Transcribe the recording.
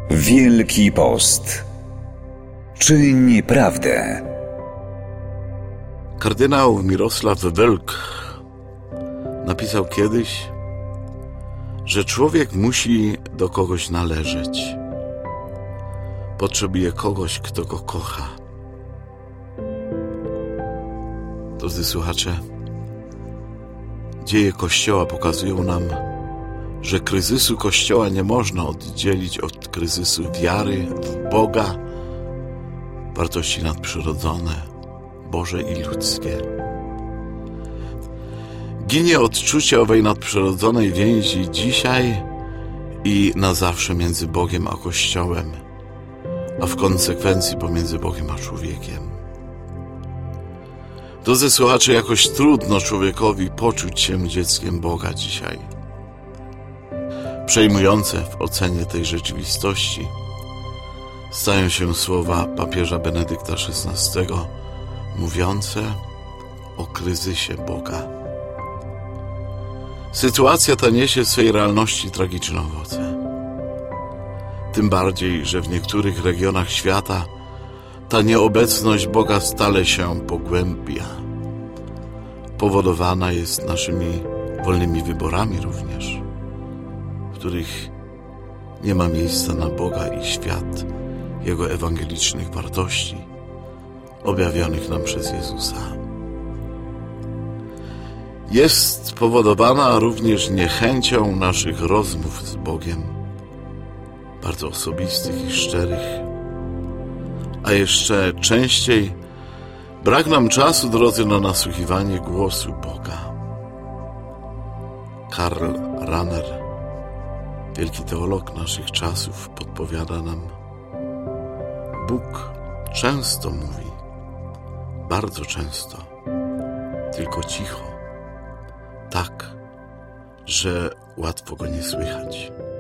Wielki Post. Czyń prawdę. Kardynał Mirosław Welk napisał kiedyś, że człowiek musi do kogoś należeć. Potrzebuje kogoś, kto go kocha. Drodzy słuchacze, dzieje Kościoła pokazują nam, że kryzysu Kościoła nie można oddzielić od kryzysu wiary w Boga, wartości nadprzyrodzone, Boże i ludzkie. Ginie odczucie owej nadprzyrodzonej więzi dzisiaj i na zawsze między Bogiem a Kościołem, a w konsekwencji pomiędzy Bogiem a człowiekiem. Drodzy słuchacze, jakoś trudno człowiekowi poczuć się dzieckiem Boga dzisiaj. Przejmujące w ocenie tej rzeczywistości stają się słowa papieża Benedykta XVI mówiące o kryzysie Boga. Sytuacja ta niesie w swej realności tragiczne owoce. Tym bardziej, że w niektórych regionach świata ta nieobecność Boga stale się pogłębia. Powodowana jest naszymi wolnymi wyborami również, w których nie ma miejsca na Boga i świat, Jego ewangelicznych wartości, objawionych nam przez Jezusa. Jest powodowana również niechęcią naszych rozmów z Bogiem, bardzo osobistych i szczerych, a jeszcze częściej brak nam czasu, drodzy, na nasłuchiwanie głosu Boga. Karl Rahner, wielki teolog naszych czasów, podpowiada nam: Bóg często mówi, bardzo często, tylko cicho, tak, że łatwo go nie słychać.